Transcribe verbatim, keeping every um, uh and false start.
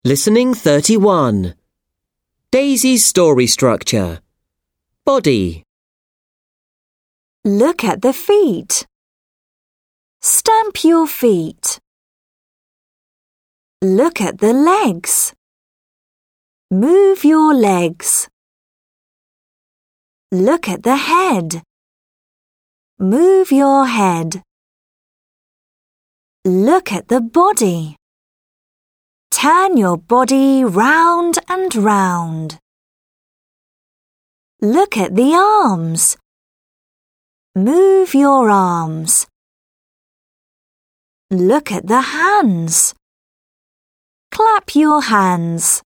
Listening thirty-one. Daisy's story structure. Body. Look at the feet. Stamp your feet. Look at the legs. Move your legs. Look at the head. Move your head. Look at the body. Turn your body round and round. Look at the arms. Move your arms. Look at the hands. Clap your hands.